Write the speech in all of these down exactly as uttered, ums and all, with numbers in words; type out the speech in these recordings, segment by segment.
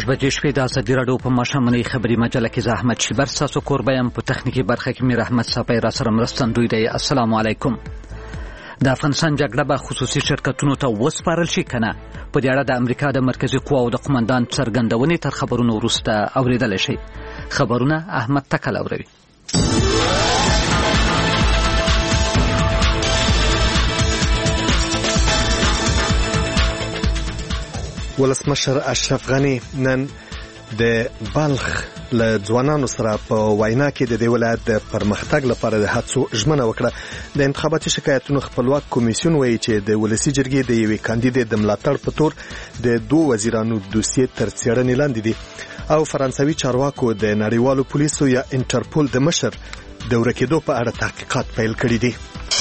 شپږ بجې شپې د ازادي راډیو په ماښامنۍ خبري مجله کې زه احمد شیبر ستاسو کوربه یم. په تخنیکي برخه کې میر احمد صافی را سره مرستندوی دی. السلام علیکم. د افغانستان جګړه به خصوصي شرکتونو ته وسپارل شي که نه؟ په دې اړه د امریکا د مرکزي قواو د قمندان څرګندونې تر خبرونو وروسته اورېدلی شئ. خبرونه احمد تکل اوروي. ولسمشر اشرف غني نن د بلخ له ځوانانو سره په وینا کې د دې ولایت د پرمختګ لپاره د هڅو ژمنه وکړه. د انتخاباتي شکایتونو خپلواک کمیسیون وایي چې د ولسي جرګې د یوې کاندیدې د ملاتړ په تور د دوه وزیرانو دوسیې تر څېړنې لاندې دي او فرانسوي چارواکو د نړیوالو پولیسو یا انټرپول د مشر د ورکېدو په اړه تحقیقات پیل کړي دي.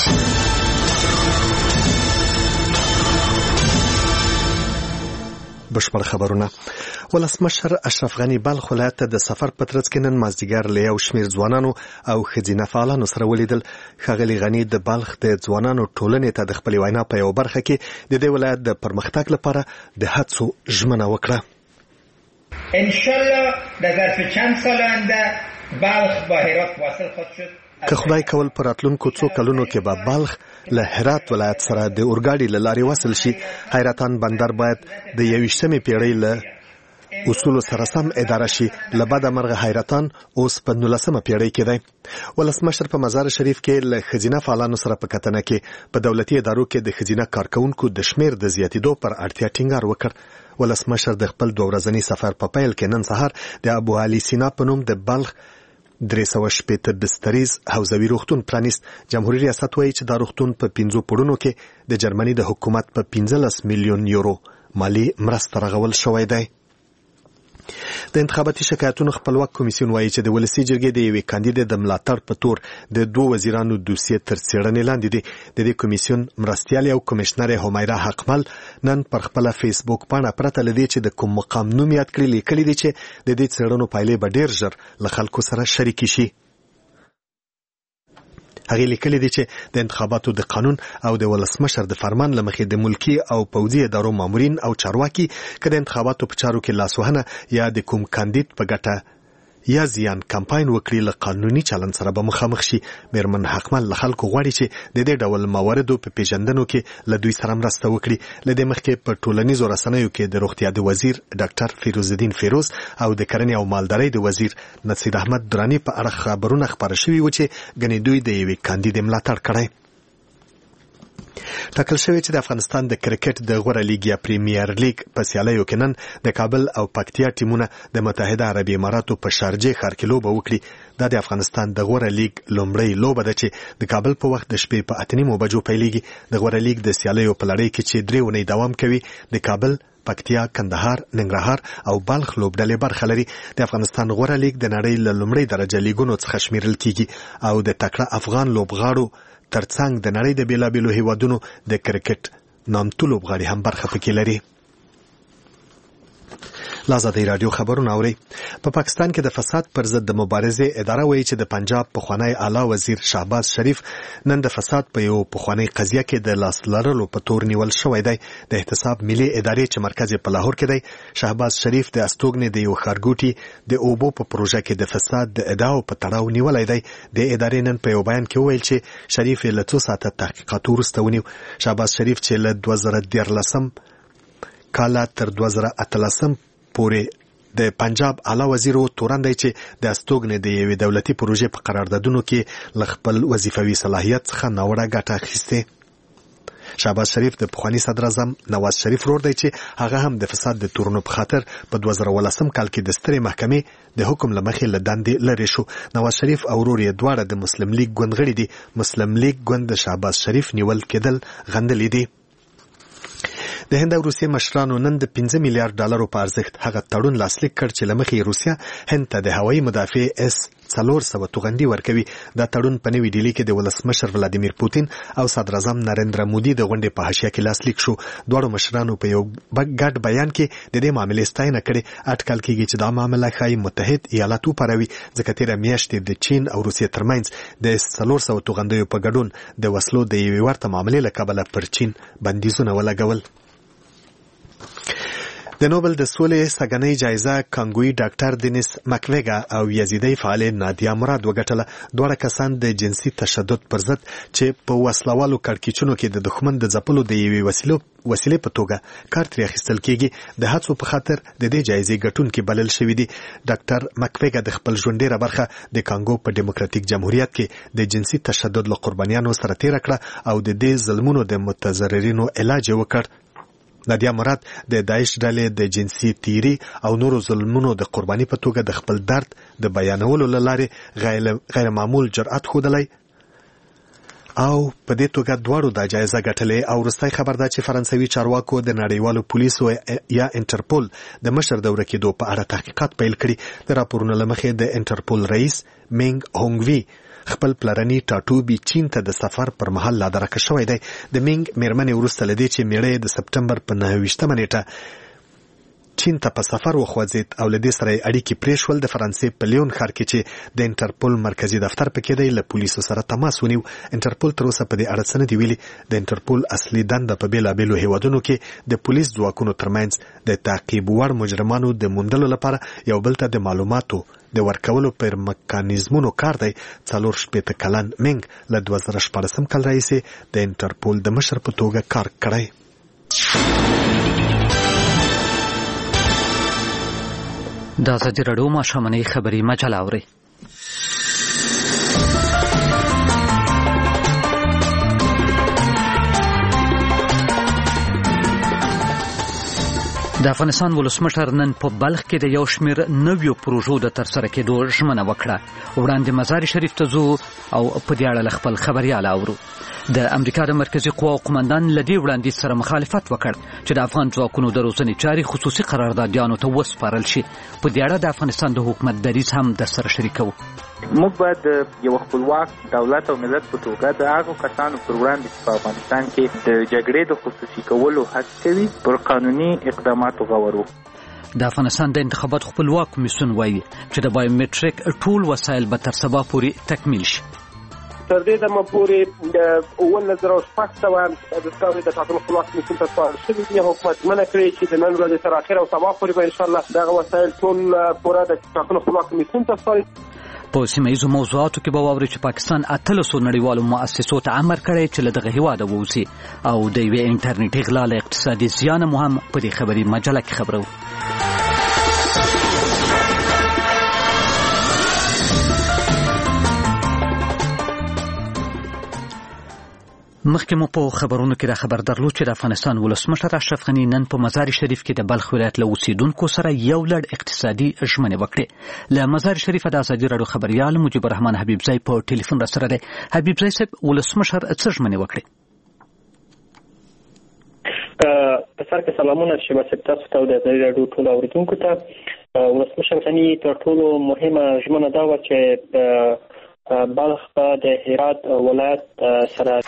بشپړ خبرونه. ولسمشر اشرف غني بلخ ولایت ته د سفر په ترڅ کې نن مازدیګر له یو شمېر ځوانانو او ښځینه فعالانو سره ولیدل. ښاغلي غني د بلخ د ځوانانو ټولنې ته د خپلې وینا په یوه برخه کې د دې ولایت د پرمختګ لپاره د هڅو ژمنه وکړه. انشالله در ظرف چند سال آینده بلخ با هرات واصل خواهد شد. که خدای کول پر راتلونکو څو کلونو کې به بلخ له هرات ولایت سره د اورګاډي له لارې وصل شي. حیرتان بندر باید د یویشتمې پیړۍ له اصولو سره سم اداره شي. له بده مرغه حیرتان اوس په نولسمه پیړۍ کې دی. ولسمشر په مزار شریف کې له ښځینه فعالانو سره په کتنه کې په دولتي ادارو کې د ښځینه کارکونکو د شمېر د زیاتېدو پر اړتیا ټینګار وکړ. ولسمشر د خپل دوه ورځني سفر په پیل کې نن سهار د ابو علي سینا په نوم د بلخ درې سوه شپېته بستریز حوزوي روغتون پرانیست. جمهوریت ریاست وایي چې دا روغتون په پنځو پوړونو کې د جرمني د حکومت په پنځلس میلیون یورو مالی مرسته رغول شوی دی. د انتخاباتي شکایتونو خپلواک کمیسیون وایي چې د ولسي جرګې د یوې کاندیدې د ملاتړ په تور د دوه وزیرانو دوسیې تر څېړنې لاندې دي. د دې کمیسیون مرستیالې او کمشنرې همیرا حقمل نن پر خپله فیسبوک پاڼه پرته له دې چې د کوم مقام نوم یاد کړي لیکلي دي چې د دې څېړنو پایلې به ډېر ژر له خلکو سره شریکې شي. هغې لیکلي دي چې د انتخاباتو د قانون او د ولسمشر د فرمان له مخې د ملکي او پوځي ادارو مامورین او چارواکي که د انتخاباتو په چارو کې لاسوهنه یا د کوم کاندید په ګټه یا زیان کمپاین وکړي له قانوني چلند سره به مخامخ شي. میرمن حقمل له خلکو غواړي چې د دې ډول مواردو په پیژندنو کې له دوی سره مرسته وکړي. له دې مخکې په ټولنیزو رسنیو کې د روغتیا د وزیر ډاکټر فیروز الدین فیروز او د کرنې او مالدارۍ د وزیر نصیر احمد درانی په اړه خبرونه خپاره شوي و چې ګنې دوی د یوې کاندیدې ملاتړ کړی. ټاکل شوی چې د افغانستان د کرکټ د غوره لیګ یا پریمیر لیګ په سیالیو کې نن د کابل او پکتیا ټیمونه د متحده عربي اماراتو په شارجې ښار کې لوبه وکړي. دا د افغانستان د غوره لیګ لومړۍ لوبه ده چې د کابل په وخت د شپې په اته نیمو بجو پیلېږي. د غوره لیګ د سیالیو په لړۍ کې چې درې اونۍ دوام کوي د کابل، پکتیا، کندهار، ننګرهار او بلخ لوبډلې برخه لري. د افغانستان غوره لیګ د نړۍ له لومړۍ درجه لیګونو څخه شمیرل کیږي او د تکړه افغان لوبغاړو ترڅنګ د نړۍ د بیلابیلو هیوادونو د کرکټ نامتو لوبغاړي هم برخه پکې لري. لازادی رادیو خبرونه اوري. په پاکستان کې د فساد پر ضد د مبارزې اداره وایي چې د پنجاب پخوانی اعلی وزیر شهباز شریف نن د فساد په یو پخوانی قضیه کې د لاس لرلو په تور نیول شوی دی. د احتساب ملي ادارې چې مرکز په لاهور کې دی، شهباز شریف د استوګنې د یو ښارګوټي د اوبو په پروژه کې د فساد د ادعاو په تړاو نیولی دی. د ادارې نن په یو بیان کې وویل چې شریف یې له څو ساعته تحقیقاتو وروسته ونیو. شهباز شریف چې له دوه زره دیارلسم کاله تر دوه زره اتلسم پورې د پنجاب اعلی وزیر و تورن دی چې د استوګنې د یوې دولتي پروژې په قراردادونو کې له خپل وظیفوي صلاحیت څخه ناوړه ګټه اخیستې. شهباز شریف د پخواني صدر اعظم نواز شریف ورور دی چې هغه هم د فساد د تورنو په خاطر په دوه زره اوولسم کال کې د سترې محکمې د حکم له مخې له دندې لرې شو. نواز شریف او ورور یې دواړه د مسلم لیګ ګوند غړي دي. مسلم لیګ ګوند د شهباز شریف نیول کېدل غندلي دي. د هند او روسیې مشرانو نن د پنځه میلیارډ ډالرو په ارزښت هغه تړون لاسلیک کړ چې له مخې روسیه هند ته د هوایي مدافع اس څلور سوه توغندي ورکوي. دا تړون په نوې ډیلي کې د ولسمشر ولادیمیر پوتین او صدر اعظم نریندرا مودي د غونډې په حاشیه کې لاسلیک شو. دواړو مشرانو په یو ګډ بیان کې د دې معاملې ستاینه کړې. اټکل کېږي چې دا معامله ښایي متحد ایالات وپاروي، ځکه تېره میاشت د چین او روسیې ترمنځ د څلور سوه توغندیو په ګډون د وسلو د یوې ورته معاملې له کبله پر چین بندیزونه ولګول. د د نوبل د سولې سګنۍ جایزه کانګوي ډاکټر دینیس مکویګا او یزیدي فعال نادیا مراد وګټله. دواړه کسان د جنسي تشدد پر ضد چې په وسلوالو کړکېچونو کې د دښمن د ځپلو د یوې وسیلو وسیلې په توګه کار ترې اخیستل کېږي د هڅو په خاطر د دې جایزې ګټونکي بلل شوي دي. ډاکټر مکویګا د خپل ژوند ډېره برخه د کانګو په ډیموکراتیک جمهوریت کې د جنسي تشدد له قربانیانو سره تېره کړه او د دې ظلمونو د متضررینو علاج یې وکړ. نادیا مراد د داعش ډلې د جنسي تیری او نورو ظلمونو د قرباني په توګه د خپل درد د بیانولو له لارې غیر معمول جرأت ښودلی او په دې توګه دواړو دا جایزه ګټلې. او وروستی خبر دا چې فرانسوي چارواکو د نړیوالو پولیسو یا انټرپول د مشر د ورکېدو په اړه تحقیقات پیل کړي. د راپورونو له مخې د انټرپول رئیس مینګ هونګوي خپل پلرني ټاټوبي چین ته د سفر پر مهال لا درکه شوی دی. د مینګ میرمنې وروسته له دې چې میړه د سپټمبر په نهه ویشتمه نیټه چین ته په سفر وخوځید او له دې سره اړیکې پرېښول. د فرانسې په لیون ښار کې چې د انټرپول مرکزي دفتر پکې دی له پولیسو سره تماس ونیو. انټرپول تر اوسه په دې اړه څه نه دي ویلي. د انټرپول اصلي دنده په بېلابېلو هیوادونو کې د پولیس ځواکونو ترمنځ د تعقیب وړ مجرمانو د موندلو لپاره یو بل ته د معلوماتو د ورکولو پر مکانیزمونو کار دی. څلور شپېته کلن مینګ له دوه زره شپاړسم کال راهیسې د انټرپول د مشر په توګه کار کړی. دا ازادي راډیو ماښامنۍ خبري مجله اورئ. د افغانستان ولسمشر نن په بلخ کې د یو شمېر نویو پروژو د ترسره کېدو ژمنه وکړه. وړاندې مزار شریف ته ځو او په دې اړه له خپل خبریال اورو. د امریکا د مرکزي قواو قومندان له دې وړاندیز سره مخالفت وکړ چې د افغان ځواکونو د روزنې چارې خصوصي قراردادیانو ته وسپارل شي. په دې اړه د افغانستان د حکومت دریځ هم درسره شریکوو. موږ باید یو خپلواک دولت او ملت په توګه د هغو کسانو پر وړاندې چې په افغانستان کې د جګړې د خصوصي کولو هڅه کوي پر قانوني اقداماتو غور وکړو. د افغانستان د انتخاباتو خپلواک کمیسیون وایي چې د بایومټریک ټول وسایل به تر سبا پورې تکمیل شي. تر دې دمه پورې د اوولس زره شپږ سوه دستګاوې د ټاکنو خپلواک کمیسیون ته سپارل شوي دي. حکومت ژمنه کړې چې د نن ورځې تر اخره او سبا پورې به انشاءالله دغه وسایل ټول پوره د ټاکنو خپلواک کمیسیون ته سپارل. په سیمه ییزو موضوعاتو کې به واورئ چې پاکستان اتلسو نړیوالو مؤسسو ته امر کړی چې له دغه هېواده ووځي او د یوې انټرنیټي غلا له اقتصادي زیانه مو هم په دې خبري مجله کې خبرو. مخکې مو په خبرونو کې را خبر درلود چې د افغانستان ولسمشر اشرف غني نن په مزار شریف کې د بلخ ولایت له اوسیدونکو سره یو لړ اقتصادي ژمنې وکړې. له مزار شریف د ازادي راډیو خبریال مجيب الرحمن حبیبزی په ټلیفون را سره دی. حبیبزی صاحب، ولسمشر څه ژمنې وکړې؟ په سر کې سلامونه شیبه صاحب، تاسو ته د ازادي راډیو ټولو اورېدونکو ته. ولسمشر غني تر ټولو مهمه ژمنه دا وه چې بلخ به د هرات ولایت سره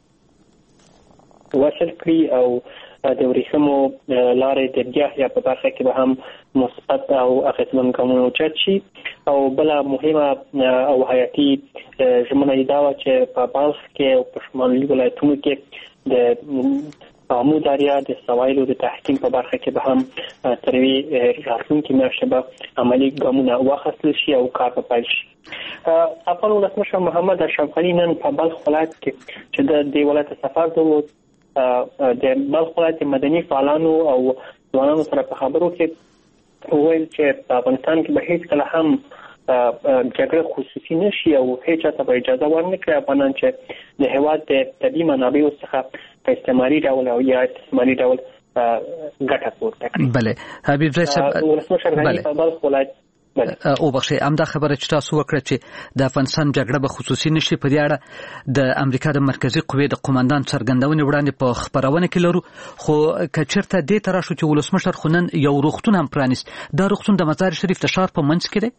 وصل کړي او د ورېښمو لارې د بیا په برخه کې به هم مثبت او اغېزمن ګامونه اوچت شي. او بله مهمه او حیاتي ژمنه یې دا وه چې په بلخ کې او په شمالي ولایتونو کې د آمو دریا د سوایلو د تحکیم په برخه کې به هم تر یوې راتلونکې میاشتې به عملي ګامونه واخیستل شي او کار به پیل شي. افغان ولسمشر محمد اشرف غني نن په بلخ ولایت کې چې د دې ولایت سفر درلود، د بلخ ولایت مدني فعالانو او ځوانانو سره په خبرو کې وویل چې په افغانستان کې به هیڅ کله هم جګړه خصوصي نشي او هیڅ چاته به اجازه ورنه کړي افغانان چې د هېواد د طبیعي منابعو څخه په استعماري ډول او یا استثماري ډول ګټه پورته کړي. بله حبیبزی صاحب، ولسمشر غني په بلخ ولایت او بخښئ همدا خبره چې تاسو وکړه چې د افغانستان جګړه به خصوصي نشي، په دې اړه د امریکا د مرکزي قوې د قومندان څرګندونې وړاندې په خپرونه کې لرو. خو که چېرته دې ته راشو چې ولسمشر خو نن یو روغتون هم پرانیست، دا روغتون د مزار شریف د ښار په منځ کې دی؟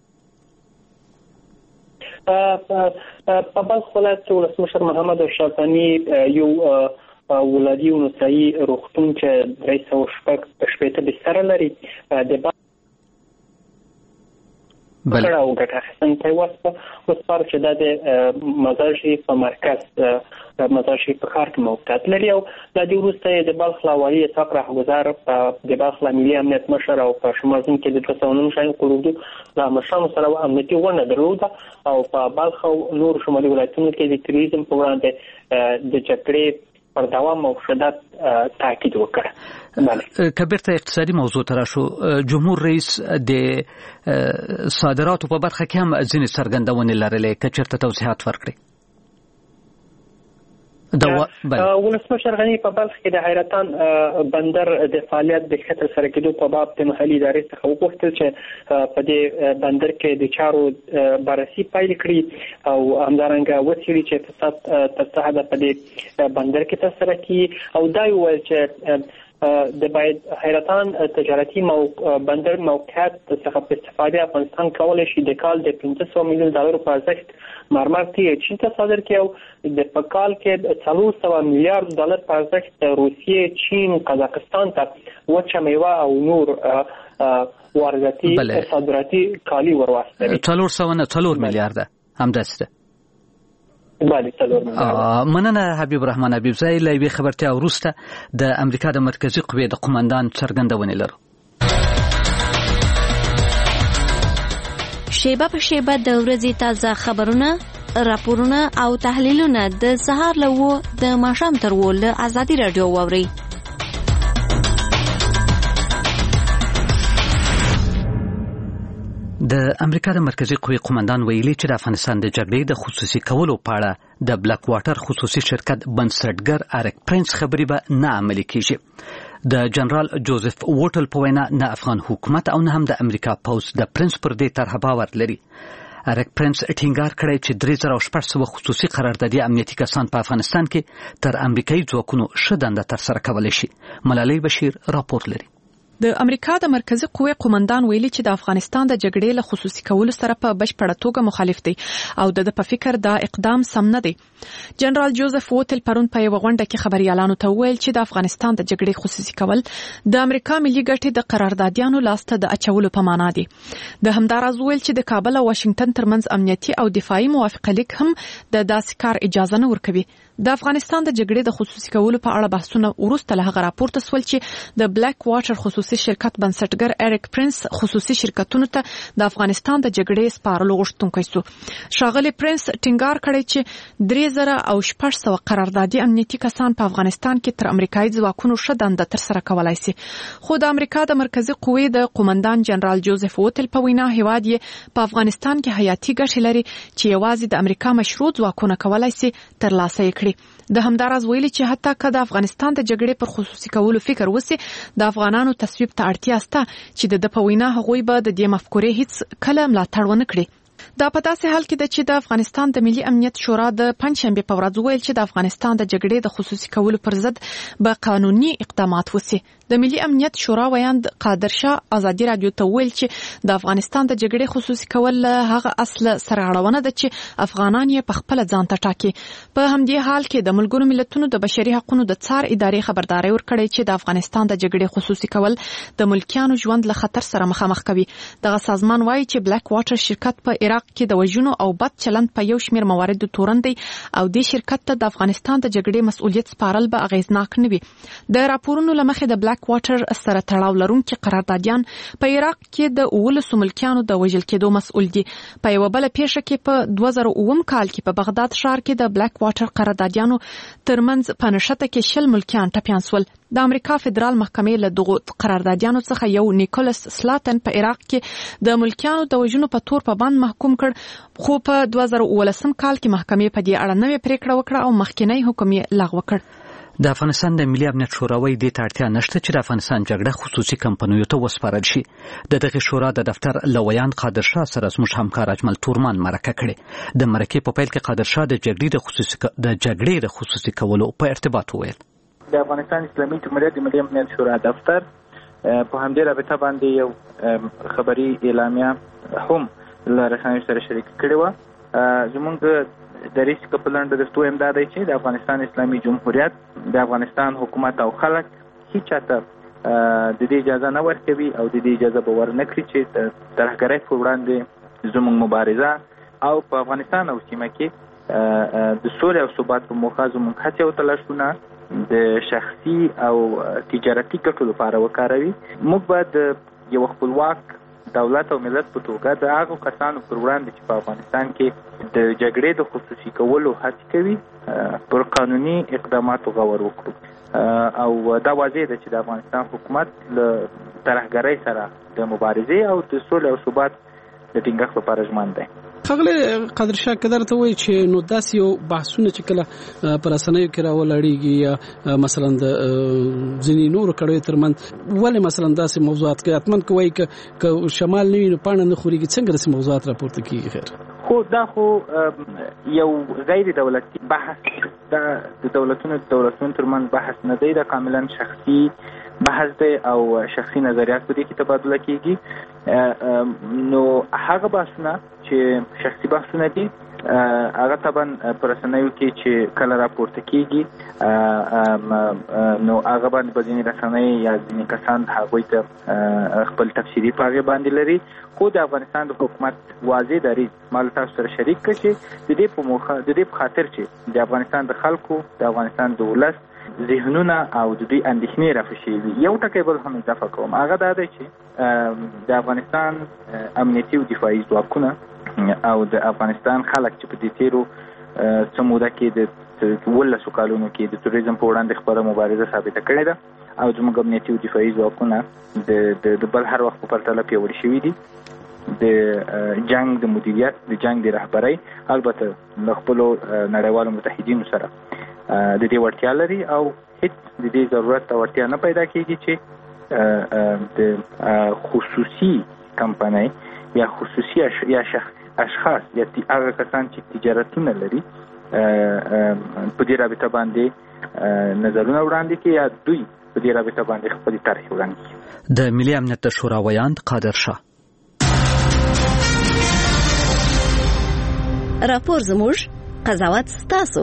په بلخ ولایت کې ولسمشر محمد اشرف غني یو ولادي ونسایي روغتون چې درې سوه شپږ شپېته بستره لري د کړه او ګټه اخیستنې واسطه اوس پر چې د مزار شریف په مرکز مزار شریف په ښار کې موقعیت لري او د دې وروسته د بلخ والي اسحاق رهگذار د بلخ ملي امنیت مشر او په شمال کې د دوه سوه نهم شاین قروضو د مشرانو سره امنیتي غونډه درلوده او په بلخ او نور شمالي ولایتونو کې د تروریزم په وړاندې د جګړې پر دوام او شدت تاکید وکړ. کبیرته اقتصادي موضوع تر شو جمهور رئیس د صادراتو په برخه کې هم ځینې څرګندونې لرلې که چېرته توضیحات ورکړي. ولسمشر غني په بلخ کې د حیرتان بندر د فعالیت د ښه سره کېدو په باب د محلي ادارې څخه وغوښتل چې په دې بندر کې د چارو بررسي پیل کړي او همدارنګه وڅېړي چې فساد تر څه حده په دې بندر کې ترسره کړي او دا وویل چې د باید حیرتان تجارتي بندر موقعیت څخه په استفاده افغانستان کولای شي د کال د پنځه سوه میلیون ډالرو په ارزښت مرمر تیږ چین ته صادر کړي او د په کال کې څلور سوه میلیارډ ډالر په ارزښت روسیې، چین، قزاقستان ته وچه میوه او نور وارداتي صادراتي کالي ورواستوي. څلور سوه نه څلور میلیارډه همداسې ده. بله څلور میلیارډه. مننه حبیب الرحمن حبیبزی. له یوې خبرتیا وروسته د امریکا د مرکزي قوې د قومندان څرګندونې لرو. شیبه په شیبه د ورځې تازه خبرونه، راپورونه او تحلیلونه د سهار له اوه د ماښام تر اوه له ازادي راډیو واورئ. د امریکا د مرکزي قوې قومندان ویلي چې د افغانستان د جګړې د خصوصي کولو په اړه د بلاک واټر خصوصي شرکت بنسټګر اریک پرنس خبرې به نه عملي کیږي. د جنرال جوزف ووټل په وینا نه افغان حکومت او نه هم د امریکا پوز د پرنس پر دې طرح باور لري. اریک پرنس ټینګار کړی چې درې زره او شپږ سوه خصوصي قراردادي امنیتي کسان په افغانستان کې تر امریکایي ځواکونو ښه دنده ترسره کولی شي. ملالۍ بشیر راپور لري. د امریکا د مرکزي قوې قومندان ویلي چې د افغانستان د جګړې له خصوصي کولو سره په بشپړه توګه مخالف دی او د په فکر دا اقدام سم نه دی. جنرال جوزف ووټل پرون په یو غونډه کې خبريالانو ته ویل چې د افغانستان د جګړې خصوصي کول د امریکا ملي ګټې د قراردادیانو لاسته د اچولو په معنا دی. د همداراز ویل چې د کابل او واشنگټن ترمنځ امنیتي او دفاعي موافقه لیک هم د داسې کار اجازه نه ورکوي. د افغانستان د جګړې د خصوصي کولو په اړه بحثونه وروسته له هغه راپورته سول چې د بلاک واټر خصوصي شرکت بنسټګر اریک پرنس خصوصي شرکتونو ته د افغانستان د جګړې سپارلو غوښتونکی سو. ښاغلی پرنس ټینګار کړی چې درې زره او شپږ سوه قراردادي امنیتي کسان په افغانستان کې تر امریکایي ځواکونو ښه دنده ترسره کولای شي. خو د امریکا د مرکزي قوې د قومندان جنرال جوزف ووټل په وینا هیواد یې په افغانستان کې حیاتي ګټې لري چې یوازې د امریکا مشروع ځواکونه کولای شي ترلاسه یې کړي. د همداراز ویلي چې حتی که د افغانستان د جګړې پر خصوصي کولو فکر وسی د افغانانو تصویب ته اړتیا شته چې د په وینا هغوی به د دې مفکورې هیڅ کله ملاتړ ونه کړي. دا په داسې حال کې ده چې د افغانستان د ملي امنیت شورا د پنځشنبې په ورځ ویل چې د افغانستان د جګړې د خصوصي کولو پر ضد به قانوني اقدامات وسی. د ملي امنیت شورا ویاند قادر شاه ازادي راډیو ته ویل چې د افغانستان د جګړې خصوصي کول هغه اصل سره اړونه ده چې افغانان یې په خپل ځان ته ټاکي. په همدې حال کې د ملګرو ملتونو د بشري حقوقو د څار ادارې خبرداري ورکړې چې د افغانستان د جګړې خصوصي کول د ملکیانو ژوند له خطر سره مخامخ کوي. دغه سازمان وایي چې بلاک واټر شرکت په عراق کې د وژنو او بد چلند په یو شمېر مواردو تورن دی او دې شرکت ته د افغانستان د جګړې مسؤلیت سپارل به اغیزناک نه وي. د راپورونو له مخې د بلاک واټر سره تړاو لرونکي قراردادیان په عراق کې د اوولسو ملکیانو د وژل کېدو مسؤل دي. په یوه بله پیښه کې په دوه زره اووم کال کې په بغداد ښار کې د بلاک واټر قراردادیانو ترمنځ په نښته کې شل ملکیان ټپیان سول. د امریکا فدرال محکمې له دغو قراردادیانو څخه یو نیکولس سلاتن په عراق کې د ملکیانو د وژنو په تور په بند محکوم کړ، خو په دوه زره اوولسم کال کې محکمې په دې اړه نوې پریکړه وکړه او مخکینی حکم یې لغوه کړ. د افغانستان د ملي امنیت شوراوی د تړتیا نشته چې د افغانستان جګړه خصوصي کمپنیو ته وسپارل شي. د دغه شورا د دفتر لویان قادر شاه سره زموږ همکار اجمل تورمان مرکه کړي. د مرکې په پیل کې قادر شاه د جګړې د خصوصي د جګړې د خصوصي کولو په ارتباط وویل. د افغانستان اسلامي جمهوریت د ملي امنیت شورا دفتر په همدې رابطه باندې یو خبري اعلامیه هم له رسنیو سره شریک کړې وه. زموږ دریس کپلند د ستو امداد چې د افغانستان اسلامي جمهوریت د افغانستان حکومت او خلک هیڅ چاته د دې اجازه نه ورکوي او د دې اجازه به ورنکړي چې د ترهګرۍ پر وړاندې زموږ مبارزه او په افغانستان او سیمه کې د سولې او ثبات په موخه زموږ هڅې او تلاشونه د شخصي او تجارتي ګټو لپاره وکاروي. موږ باید یو خپلواک دولت او ملت په توګه د هغو کسانو پر وړاندې چې په افغانستان کې د جګړې د خصوصي کولو هڅې کوي پر قانوني اقداماتو غور وکړو او دا واضح ده چې د افغانستان حکومت له ترهګرۍ سره د مبارزې او د سولې او ثبات د ټینګښت لپاره ژمن دی. ښاغلی قادرشاه که درته وایي چې نو داسې یو بحثونه چې کله په رسنیو کې راولاړېږي یا مثلا د ځینې نورو کړیو ترمنځ ولې مثلا داسې موضوعات کې حتما که وایي که شمال نه وي نو پاڼه نه خورېږي څنګه داسې موضوعات راپورته کېږي؟ خیر خو دا خو یو غیر دولتي بحث دا د دولتونو دولتونو ترمنځ بحث نه دی، دا کاملا شخصي بحث دی او شخصي نظریات په دې کې تبادله کېږي. نو هغه بحثونه چې شخصي بحثونه دي هغه طبعا په رسنیو کې چې کله راپورته کېږي نو هغه باندې به ځینې رسنۍ یا ځینې کسان هغوی ته خپل تفسیري په هغې باندې لري. خو د افغانستان د حکومت واضح دریځ ما له تاسو سره شریک کړ چې د دې په موخه د دې په خاطر چې د افغانستان د خلکو د افغانستان د ولس ذهنونه او د دوی اندېښنې رافشي وي. یو ټکی بل هم اضافه کوم، هغه دا دی چې د افغانستان امنیتي او دفاعي ځواکونه او د افغانستان خلک چې په دې تیرو څه موده کې د ولسو کالونو کې د توریزم په وړاندې خپله مبارزه ثابته کړې ده او زموږ امنیتي او دفاعي ځواکونه د د بل هر وخت په پرتله پیاوړي شوي دي. د جنگ د مدیریت د جنگ د رهبرۍ البته له خپلو نړیوالو متحدینو سره د دې وړتیا لري او هیڅ د دې ضرورت او وړتیا نه پیدا کېږي چې د خصوصي کمپنۍ یا خصوصي یا اشخاص یا هغه کسان چې تجارتونه لري په دې رابطه باندې نظرونه وړاندې کړي یا دوی په دې رابطه باندې خپلې طرحې وړاندې کړي. د ملي امنیت د شورا ویاند قادر شاه راپور زموږ قضاوت ستاسو.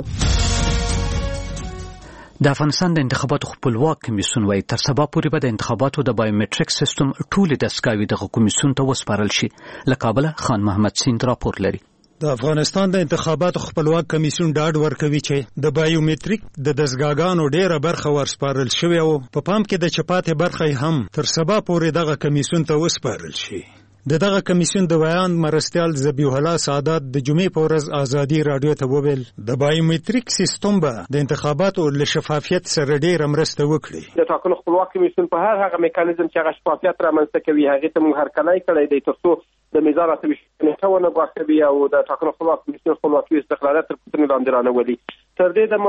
د افغانستان د انتخاباتو خپلواک کمیسیون وايي تر سبا پورې به د انتخاباتو د بایومټریک سیستم ټولې دستګاوې دغه کمیسیون ته وسپارل شي. له کابل خان محمد سیند راپور لري. د افغانستان د انتخاباتو خپلواک کمیسیون ډاډ ورکوي چې د بایومټریک د دستګاګانو ډیره برخه ورسپارل شوې او په پام کې د چپاتې برخه هم تر سبا پورې دغه کمیسیون ته وسپارل شي. د دغه کمیسیون د ویاند مرستیال ذبیح الله سعادت د جمعې په ورځ ازادي رادیو ته وویل د بایومټریک سیستم به د انتخاباتو له شفافیت سره ډېره مرسته وکړي. د ټاکنو خپلواک کمیسیون په هر هغه میکانیزم چې هغه شفافیت رامنځته کوي هغې ته موږ هرکلی کړی دی تر څو د میزان اتوي نیټه ونه ګواښوي او د ټاکنو خپلواک کمیسیون خپلواکي استقلالیت تر پوښتنې لاندې رانولي. تر دې دمه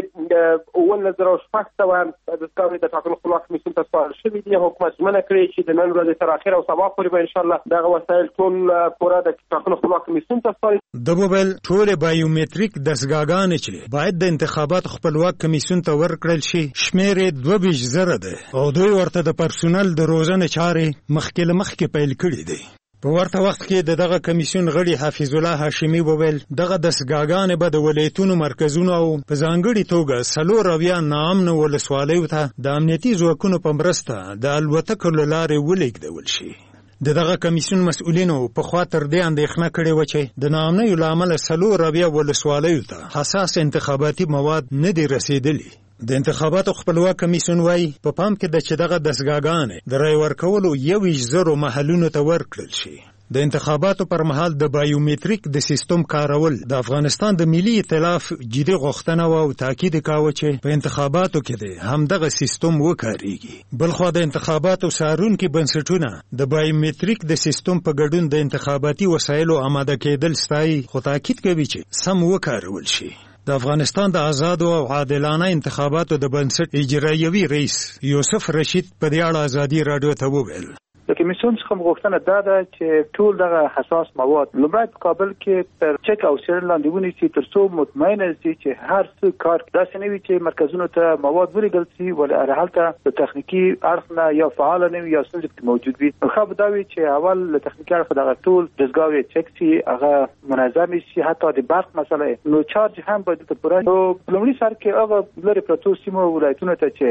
پورې اوولس زره شپږ سوه دستګاوې د ټاکنو خپلواک کمیسیون ته سپارل شوي دي. حکومت ژمنه کړې چې د نن ورځې تر اخره او سبا پورې به انشاءالله دغه وسایل ټول پوره د ټاکنو خپلواک کمیسیون ته سپارل. د موبایل ټول بایومټریک دستګاګانې چې باید د انتخاباتو خپلواک کمیسیون ته ورکړل شي شمېر یې دوه ویشت زره ده او دوی ورته د پرسونل د روزنې چارې مخکې له مخکې پیل کړي دي. په ورته وخت کې د دغه کمیسیون غړي حافظ الله هاشمي وویل دغه دستګاګانې به د ولایتونو مرکزونو او په ځانګړي توګه څلور اویا ناامنو ولسوالیو ته د امنیتي ځواکونو په مرسته د الوتکو له لارې ولېږدول شي. د دغه کمیسیون مسؤلینو پخوا تر دې اندېښنه کړې وه چې د ناامنیو له امله څلور اویا ولسوالیو ته حساس انتخاباتي مواد نه دي رسېدلي. د انتخاباتو خپلواک کمیسیون وايي په پام کې ده چې دغه دستګاګانې د رای ورکولو یو ویشت زرو محلونو ته ورکړل شي. د انتخاباتو پر مهال د بایومټریک د سیستم کارول د افغانستان د ملي ائتلاف جدي غوښتنه و او تاکید کاوه چې په انتخاباتو کې د همدغه سیستم وکارېږي. بلخوا د انتخاباتو څارونکي بنسټونه د بایومټریک د سیستم په ګډون د انتخاباتي وسایلو آماده کېدل ستایي خو تاکید کوي چې سم وکارول شي. د افغانستان د آزادو او عادلانه انتخاباتو د بنسټ اجرایوي رئیس یوسف رشید په دې اړه ازادي رادیو ته وویل د کمیسیون څخه غوښتنه دا ده چې ټول دغه حساس مواد لومړی په کابل کې تر چک او څېړنې لاندې ونیسي تر څو مطمئنه شي چې هر څه کار داسې نه وي چې مرکزونو ته مواد ولېږل شي ولې هلته د تخنیکي اړخ نه یا فعاله نه وي یا ستونزې موجود وي. نو ښه به دا وي چې اول له تخنیکي اړخه دغه ټول دستګاوې چک شي هغه منظم شي حتی د برق مسله نو چارج هم باید ته پوره. نو په لومړي سر کې هغه لرې پرتو سیمو ولایتونو ته چې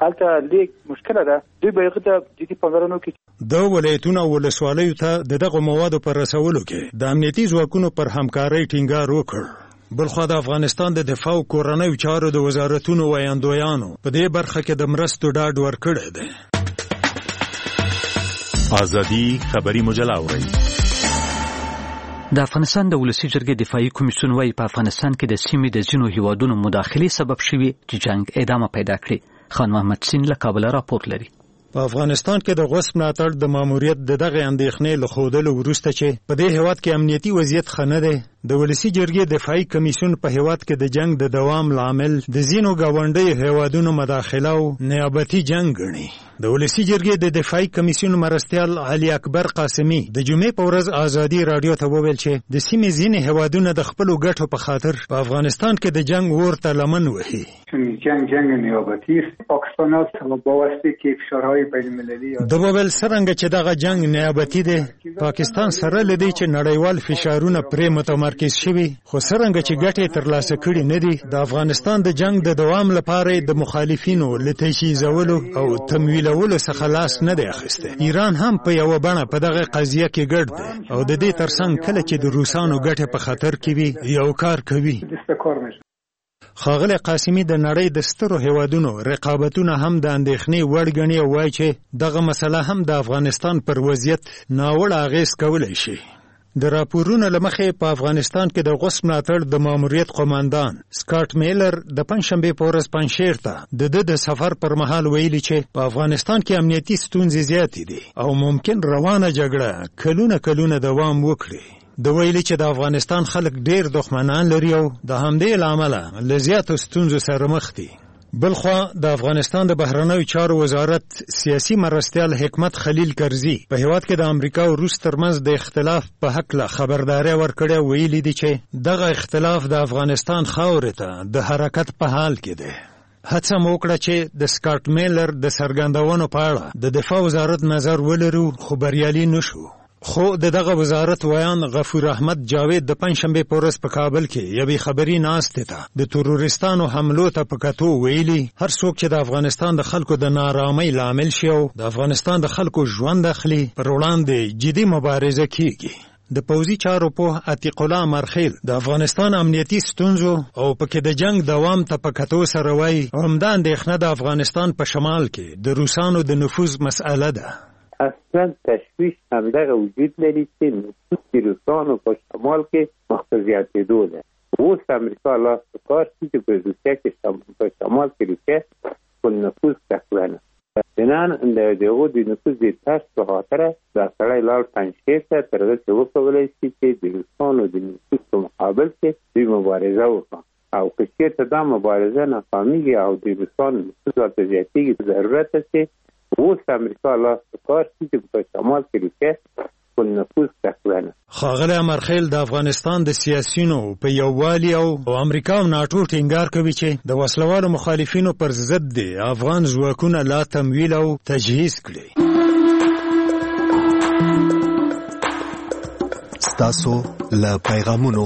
هلته لیک مشکله ده دوی به یې ته جدي پاملرنه وکړي. د ولایتونو او ولسوالیو ته د دغه موادو پر رسولو کې د امنیتي ځواکونو پر همکارۍ ټینګار وکړ. بلخوا د افغانستان د دفاع او کورنیو چارو د وزارتونو ویاندویانو په دې برخه کې د مرستو ډاډ ورکړی دی. ازادي خبري مجله اوري. د افغانستان د ولسی جرګې دفاعي کمیسیون وايي په افغانستان کې د سیمې د ځینو هیوادونو مداخلې سبب شوي چې جنگ ادامه پیدا کړي. خان محمد سین له کابل راپور لري. په افغانستان کې د غصب ملاتړ د ماموریت د دغه اندېښنې له ښودلو وروسته چې په دې هیواد کې امنیتي وضعیت ښه نه دی، د ولسی جرګې دفاعي کمیسیون په هیواد کې د جنگ د دوام لامل د ځینو ګاونډیو هیوادونو مداخله او نیابتي جنگ ګڼي. د ولسی جرګې د دفاعي کمیسیون مرستیال علي اکبر قاسمي د جمعې په ورځ ازادي رادیو ته وویل چې د سیمې ځینې هیوادونه د خپلو ګټو په خاطر په افغانستان کې د جنگ اور ته لمن وهي. جنگ جنگ نیابتي پاکستان است و بواسطه کې فشارهای بین‌المللي د بوبل سرنګ چې دغه جنگ نیابتي دی، پاکستان سره لدی چې نړیوال فشارونه پرې متمرکز شوي، خو سرنګ چې ګټې ترلاسه کړي نه دي، د افغانستان د جنگ د دوام لپاره د مخالفینو له تجهیزولو او تمویلولو څخه لاس نه دی اخیستی. ایران هم په یوه بڼه په دغه قضیه کې ګډ دی او د دې ترڅنګ کله چې د روسانو ګټې په خطر کې وي یو کار کوي. ښاغلی قاسمي د نړۍ د سترو هیوادونو رقابتونه هم د اندېښنې وړ ګڼي او وایي چې دغه مسله هم د افغانستان پر وضعیت ناوړه اغېز کولی شي. د راپورونو له مخې په افغانستان کې د غصب ملاتړ د ماموریت قوماندان سکاټ میلر د پنجشنبې په ورځ پنجشیر ته د ده د سفر پر مهال ویلي چې په افغانستان کې امنیتي ستونزې زیاتې دي او ممکن روانه جګړه کلونه کلونه دوام وکړي. د ویلي چې د افغانستان خلک ډېر دښمنان لري او د همدې له امله له زیاتو ستونزو سره مخ دي. بلخوا د افغانستان د بهرنیو چارو وزارت سیاسي مرستیال حکمت خلیل کرزي په هیواد کې د امریکا او روس ترمنځ د اختلاف په هکله خبرداری ورکړې او ویلي دي چې دغه اختلاف د افغانستان خاورې ته د حرکت په حال کې دی. هڅه مو وکړه چې د سکاټ میلر د څرګندونو په اړه د دفاع وزارت نظر ولرو، خو بریالي نشو. خو د دغه وزارت ویان غفور احمد جاوید د پنجشنبې په ورځ په کابل کې یوې خبري ناستې ته د تروریستانو حملو ته په کتو ویلي هر څوک چې د افغانستان د خلکو د نارامۍ لامل شي او د افغانستان د خلکو ژوند اخلي پر وړاندې جدي مبارزه کیږي. د پوځي چارو په عتیق الله مرخیل د افغانستان امنیتي ستونزو او پکې د جنگ دوام ته په کتو سره وایي همدا اندېښنه د افغانستان په شمال کې د روسانو د نفوذ مسئله ده. اصلا تشویش همدغه وجود لري چې نفوذ روسانو په شمال کې مخ زیاتېدو ده. اوس امریکا لاس په کار چې په روسیه کې په شمال کې روسیه خپل نفوذ تقویانه بنان د دغو د نفوذ د ترس په خاطر دا سړی لاړ پنجشیر ته تر هغه چې وکولی شي چې د روسانو د نفوذ په مقابل کې دوی مبارزه وکړي او که چېرته دا مبارزه ناکامېږي او د روسانو نفوذ ورته زیاتېږي ضرورت ده چې اوس امریکا لاس په کار چې په شمال کې روسیه خپل نفوذ تقویانه. ښاغلی امرخیل د افغانستان د سیاسیونو په یووالي او امریکا او ناټو ټینګار کوي چې د وسلوالو مخالفینو پر ضد د افغان ځواکونه لا تمویل او تجهیز کړي. ستاسو له پیغامونو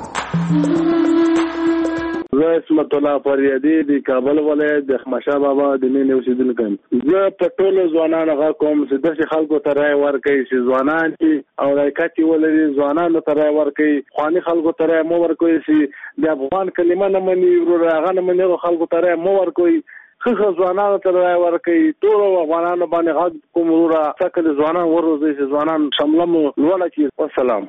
زه اسمت الله فریادي د کابل ولایت د خمشا بابا د مینې اوسیدونکی یم. زه په ټولو ځوانانو غږ کوم چې داسې خلکو ته رایه ورکوي چې ځوانان چې او حرکت یې ولري، ځوانانو ته رایه ورکوي، خواني خلکو ته رایه مه ورکوي چې د افغان کلمه نه مني، وروره هغه نه مني، خلکو ته رایه مه ورکوي. ښه ښه ځوانانو ته رایه ورکوي. ټولو افغانانو باندې غږ کوم وروره څه کړي ځوانان وروځي چې ځوانان شمله مو لوړه کړي. والسلام.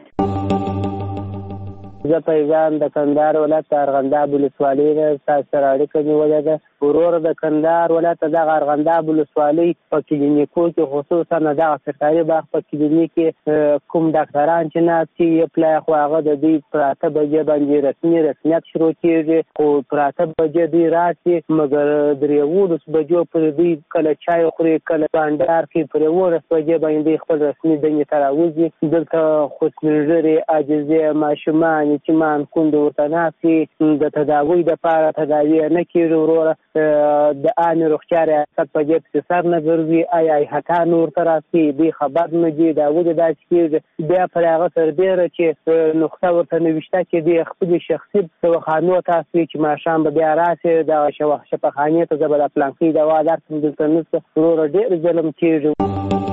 زه پیغام د کندهار ولایت د ارغنداب ولسوالۍ نه تاسو سره اړیکه نیولې ده. ورور د کندهار ولایت دغه ارغنداب ولسوالۍ په کلینیکو کې خصوصا دغه سرکاري باغ په کلینیک کې کوم ډاکټران چې ناستي یې پلای خو هغه د دوی پر اته بجې باندې رسمي رسمیت شروع کېږي، خو پر اته بجې دوی راشي مګر درې یولس بجو پر دوی کله چای خوري کله بانډار کې پر یولس بجې باندې خپل رسمي دندې ته راوځي. دلته خو سپین ږیري عاجزې ماشومان چې مان کوم د ورته ناستي د تداوی دپاره تداوی نه کېږي. وروره د عامې روغتیا ریاست په دې پسې سر نه ګرځي آیا هټان ورته راسي دوی خبر نه دي دا ولې داسې کېږي بیا پر هغه سربیره چې نقطه ورته نوشته چې دوی خپلې شخصي دواخانو ته اسوي چې ماښام به بیا راسي دغه شفاخانې ته زه به د پلانکۍ دوا درکړم دلته نشته وروره ډېر ظلم کېږي.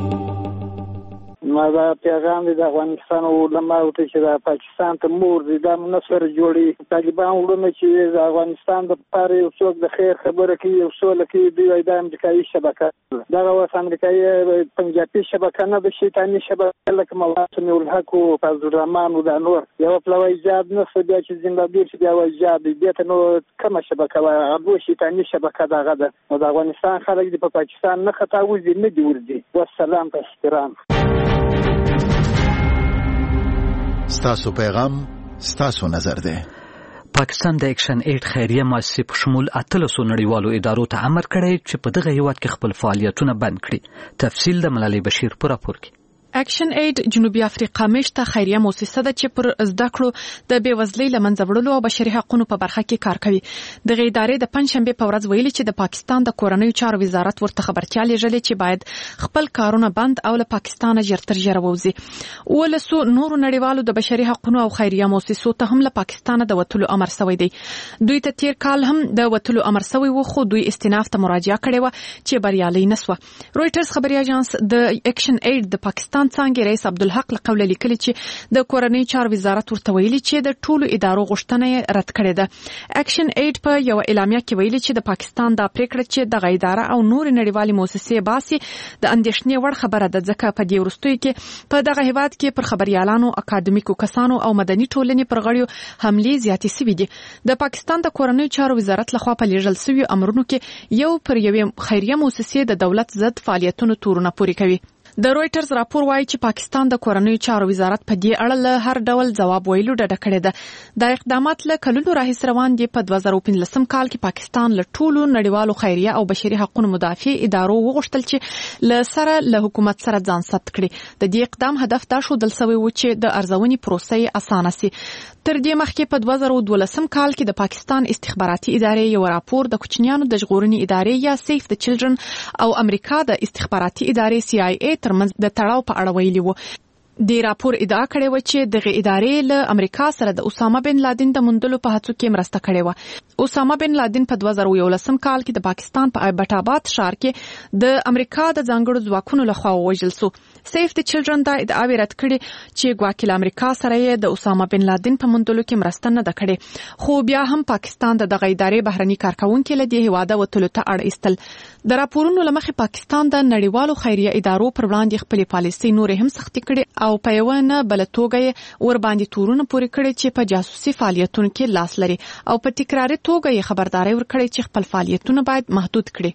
ما دا پیغام دی د افغانستان علماو ته چې د پاکستان ته مور دی دا منصر جوړي طالبان وړونه چې د افغانستان د پاره یو څوک د خیر خبره کوي یو سوله کوي دوی د امریکایي شبکه دغه اوس امریکایي پنجابي شبکه نه د شیطاني شبکه لکه مواسم الحق او فضل الرحمن او د نور یو پلوي ایجاد نه څه بیا چې زندګي چې بیا ایجاد دی ته نو کومه شبکه وای ابو شیطاني شبکه دغه ده نو د افغانستان خلک د پاکستان نه خطا وځي نه دی ورځي والسلام په احترام. ستاسو پیغام ستاسو نظر ده. پاکستان د اکشن ایډ خیریه مؤسسې په شمول اتلسو نړیوالو ادارو ته امر کړی چې په دغه هیواد کې خپل فعالیتونه بند کړي. تفصیل د ملالۍ بشیر په راپور کې. اکشن ایډ جنوبي افریقا میشته خیریه مؤسسه ده چې پر زده کړو د بیوزلۍ له منځه وړلو او بشري حقوقو په برخه کې کار کوي. دغه ادارې د پنځشنبه په ورځ ویلي چې د پاکستان د کورنیو چارو وزارت ورته خبرتیا لېږلې چې باید خپل کارونه بند او له پاکستان ژر تر ژره ووځي. ولسو نورو نړیوالو د بشري حقوقو او خیریه مؤسسو ته هم له پاکستان د وتلو امر شوی دی. دوی ته تیر کال هم د وتلو امر شوی و خو دوی استئناف ته مراجعه کړې و چې بریالي نسوه. رويټرز خبري اژانس د اکشن ایډ د پاکستان څنګه رئیس عبدالحق لقول لیکلی چې د کورنیو چارو وزارت ورته ویلي چې د ټولو ادارو غوښتنه رد کړې ده. اکشن ایډ په یو اعلامیه کې ویلي چې د پاکستان د پریکړه چې د اداره او نور نړیوالي مؤسسې باسي د اندېښنې وړ خبره ده ځکه په دې وروستیو کې په دغه هیواد کې پر خبريالانو اکاډمیکو کسانو او مدني ټولنې پر غړیو حملې زیاتې شوې دي. د پاکستان د کورنیو چارو وزارت لخوا په لیږل شوی امرونو کې یو پر یوې خیریه مؤسسې د دولت ضد فعالیتونو تورونه پوري کوي. د رويټرز راپور وايي چې پاکستان د کورنیو چارو وزارت په دې اړه له هر ډول ځواب ویلو ډډه کړې ده. د اقدامات له کلونو راهیسې روان دي. په دوه زره پنځلسم کال کې پاکستان له ټولو نړیوالو خیریه او بشري حقوقو مدافع ادارو وغوښتل چې له سره له حکومت سره ځان ثبت کړي. د دې اقدام هدف دا ښودل شوی و چې د ارزونې پروسې اسانه شي. تر دې مخکې په دوه زره دولسم کال کې د پاکستان استخباراتي ادارې یو راپور د کوچنیانو د ژغورنې ادارې یا سیف د چلډرن او امریکا د استخباراتي ادارې سی آی ای ترمنځ د تړاو په اړه ویلي وو. د راپور ادعا کړې و چې دغه ادارې له امریکا سره د اسامه بن لادن د موندلو په هڅو کې مرسته کړې و. اسامه بن لادن په دوه زره یولسم کال کې د پاکستان په ایبټ آباد ښار کې د امریکا د ځانګړو ځواکونو لخوا وژل شو. سیف د چلډرن دا ادعا ورد کړې چې ګواکې امریکا سره یې د اسامه بن لادن په موندلو کې مرسته نه ده کړې. خو بیا هم پاکستان د دغه ادارې بهرني کارکونکو له دې هواده وتلو ته اړ ایستل. د راپورونو لمخې پاکستان د نړیوالو خیریه ادارو پر وړاندې خپل پالیسي نور هم سختي کړې او په یو نه بل توګه ور باندې تورونه پوري کړي چې په جاسوسي فعالیتونو کې لاس لري او په تکراري توګه یې خبرداري ورکړي چې خپل فعالیتونه باید محدود کړي.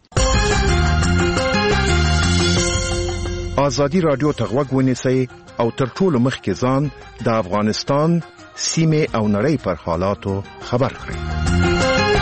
آزادي رادیو ته غوږ ونیسئ او تر ټولو مخکې ځان د افغانستان سیمه او نړۍ پر حالاتو خبر کړئ.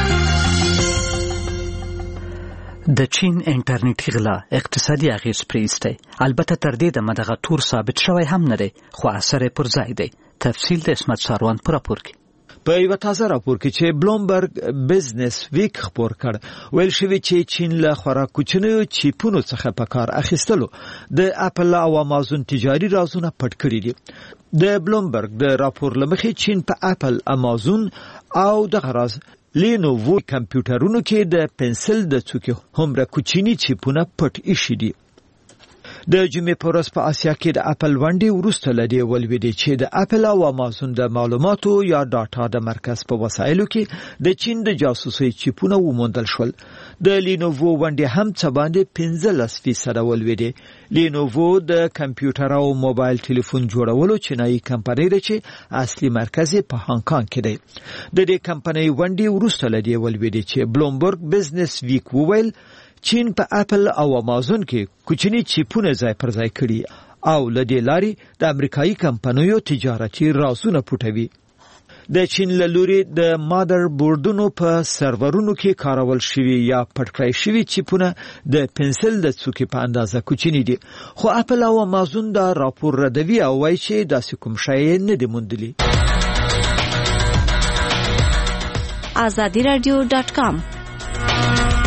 د چین انټرنیټي غلا اقتصادي اغیز پریسته البته تر دې د مدغه تور ثابت شوی هم نه دی خو اثر پر ځای دی. تفصیل د اسمت ساروان پر راپور کې. په یو تازه راپور کې چې بلومبرګ بزنس ویک خبر کړ ویل شوی چې چین له خورا کوچنیو چیپونو څخه په کار اخیستلو د اپل او امازون تجاري رازونه پټ کړی دي. د بلومبرګ د راپور لمخې چین په اپل، امازون او د غراز لینووو کمپیوټرونو کې د پنسل د څوکو همره کوچنی چیپونه پټ ایښي دي. د جمعې په ورځ په آسیا کې د اپل ونډې وروسته لدی ولویدي چې د اپل او امازون د معلوماتو یا ډاټا د مرکز په وسایلو کې د چین د جاسوسي چیپونه وموندل شول. د لینووو ونډې هم څه باندې پنځلس فیصد ولویدي. لینووو د کمپیوټر او موبایل ټلیفون جوړولو چینایي کمپنۍ ده چې اصلي مرکز په هانګ کانګ کې دی. د دې کمپنۍ ونډې وروسته لدی ولویدي چې بلومبرګ بزنس ویک وویل چین په اپل او امازون کې کوچني چیپونه ځای پر ځای کړي او لدې لاري د امریکایي کمپنیو تجارتي رازونه پټوي. د چین له لوري د مادر بورډونو په سرورونو کې کارول شوی یا پټ کړی شوی چیپونه د پنسل د څوکې په اندازه کوچني دي خو اپل او امازون دا راپور ردوي او وایي چې داسې کوم شی نه دی موندلی. آزادی رادیو ډاټ کام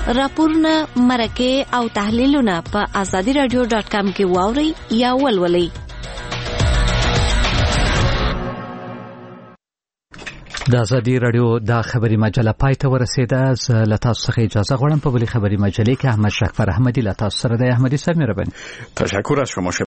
راپورونه مرکه او تحلیلونه په آزادي رادیو ډاټ کام کې واورئ یا ولولئ. د آزادي رادیو دا خبری مجله پای ته ورسیده. زه له تاسو څخه اجازه غواړم په بلې خبری مجلې کې احمد شکفر احمدی له تاسو سره د احمدی صاحب مهرباني. تشکر از شما.